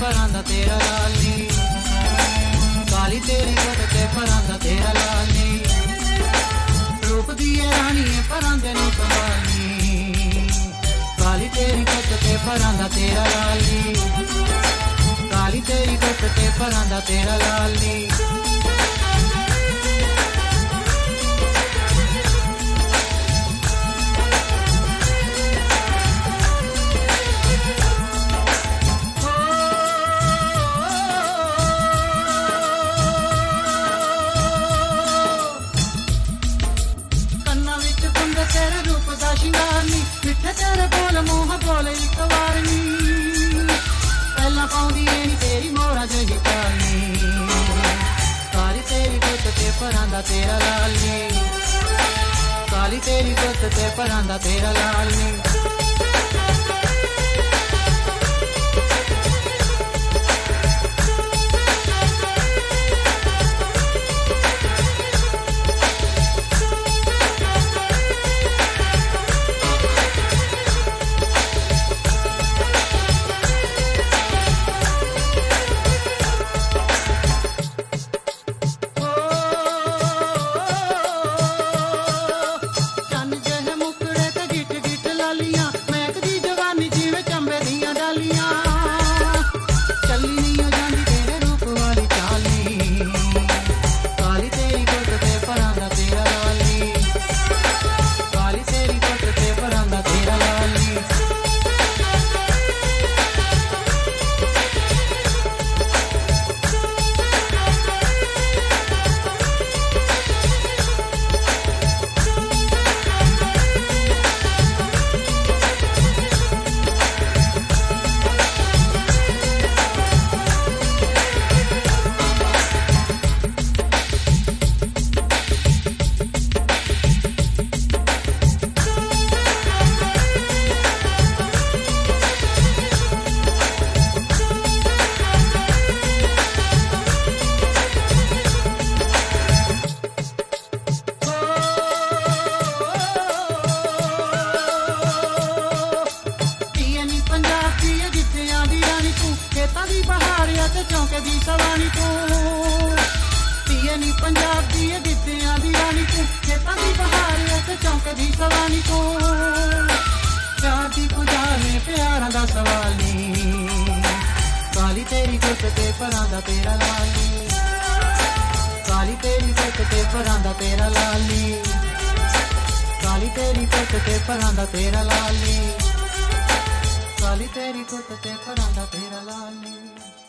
परां दा तेरा लाली, काली तेरी गुत ते परां दा तेरा लाली, रूप दी रानी है परां दे नी संभाली, काली तेरी गुत ते परां दा तेरा लाली, काली तेरी गुत ते परां दा तेरा लाली। तेरे रूप दा शिंगार नी, मिठे तेरे बोल मुंह बोले इक वार नी, पहला पाउंदी नी तेरी मोरा जही काली, काली तेरी गुत ते परां दा तेरा लाली, काली तेरी गुत ते परां दा तेरा लाली। चौंके दी सवानी तू पिए नी पंजाब दी गिद्धियां दी रानी तू, खेतां दी बहार ते चौंके दी सवानी तू, प्यार दी पुजारी प्यारां दा सवाली, काली तेरी गुत ते परां दा तेरा लाली, काली तेरी गुत ते परां दा तेरा लाली, काली तेरी गुत ते परां दा तेरा लाली, काली तेरी गुत ते परां दा तेरा लाली।